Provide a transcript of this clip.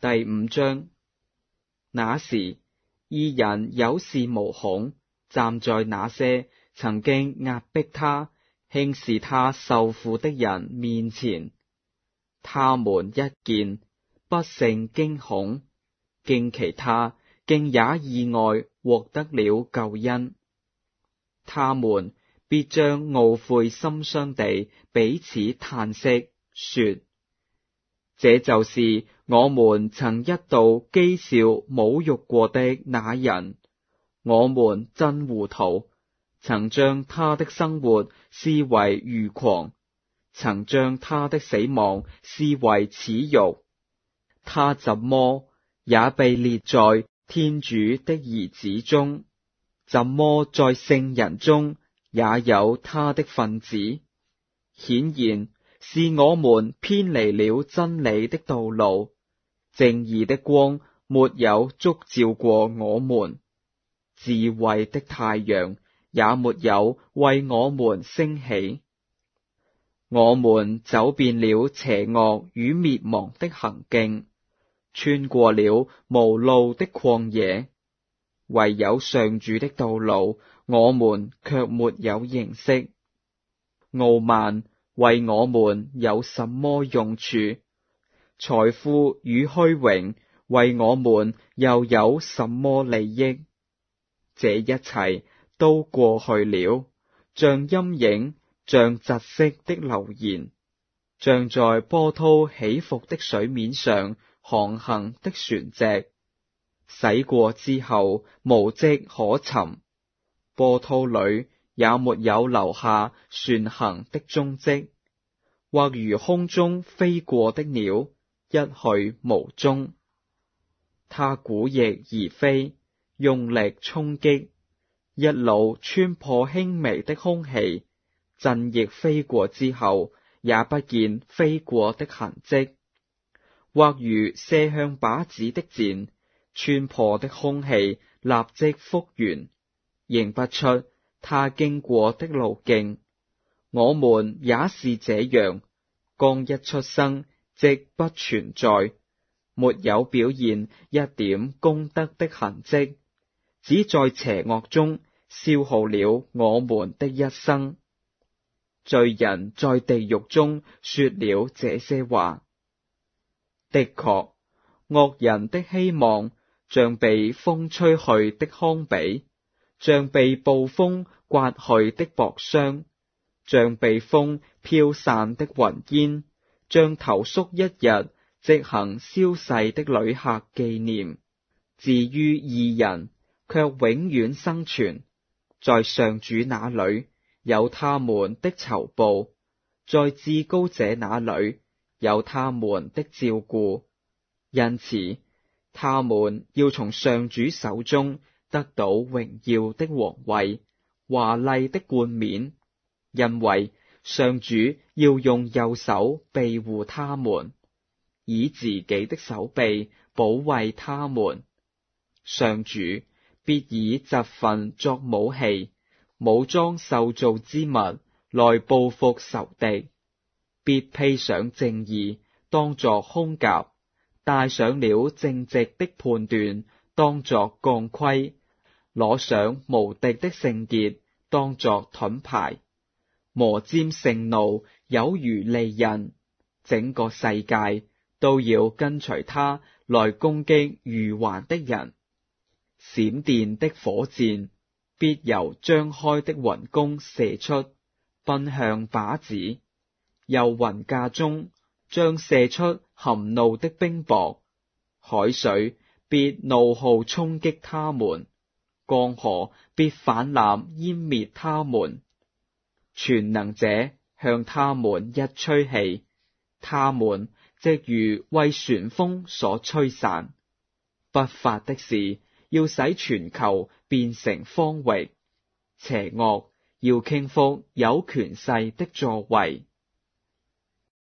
第5章。那時，義人有恃無恐，站在那些曾經壓迫他、輕視他受苦的人面前。他們一見，不勝驚恐，驚奇他竟也意外獲得了救恩。他們必將懊悔心傷地彼此嘆息，說：這就是我們曾一度譏笑侮辱過的那人。我們真糊塗，曾將他的生活視為愚狂，曾將他的死亡視為恥辱。他怎麼也被列在天主的兒子中？怎麼在聖人中也有他的分子？顯然是我們偏離了真理的道路，正義的光沒有燭照過我們，智慧的太陽也沒有為我們升起。我們走遍了邪惡與滅亡的行徑，穿過了無路的曠野，唯有上主的道路，我們卻沒有認識。傲慢為我們有什麼用處？財富與虛榮為我們又有什麼利益？這一切都過去了，像陰影，像窒息的流言，像在波濤起伏的水面上航行的船隻，駛過之後無跡可尋，波濤裏也沒有留下船行的蹤跡，或如空中飛過的鳥，一去無蹤。它鼓翼而飛，用力衝擊，一路穿破輕微的空氣，陣翼飛過之後，也不見飛過的痕跡，或如射向靶子的箭，穿破的空氣立即復原，認不出他經過的路徑。我們也是這樣，剛一出生即不存在，沒有表現一點功德的痕跡，只在邪惡中消耗了我們的一生。罪人在地獄中說了這些話。的確，惡人的希望像被風吹去的糠秕，像被暴風刮去的薄霜，像被風飄散的雲煙，像投宿一日即行消逝的旅客紀念。至於義人，卻永遠生存，在上主那裏有他們的酬報，在至高者那裏有他們的照顧。因此，他們要從上主手中得到榮耀的皇位、華麗的冠冕，因為上主要用右手庇護他們，以自己的手臂保衛他們。上主必以疾訓作武器，武裝受造之物來報復仇敵，必披上正義當作胸甲，戴上了正直的判斷當作鋼盔，攞上無敵的聖潔當作盾牌，磨尖盛怒有如利刃，整個世界都要跟隨他來攻擊愚頑的人。閃電的火箭必由張開的雲弓射出，奔向靶子，由雲架中將射出含怒的冰雹，海水必怒號衝擊他們，江河必氾濫淹滅他們。全能者向他們一吹氣，他們即如為旋風所吹散。不法的事要使全球變成荒域，邪惡要傾覆有權勢的座位。